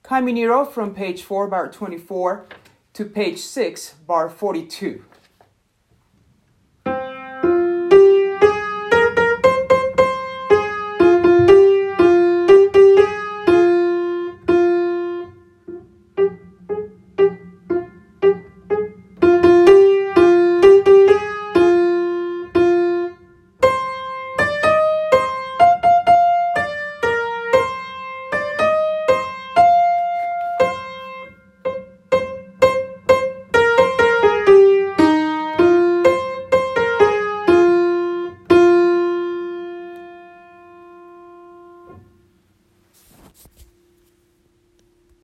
Caminero from page 4, bar 24 to page 6, bar 42.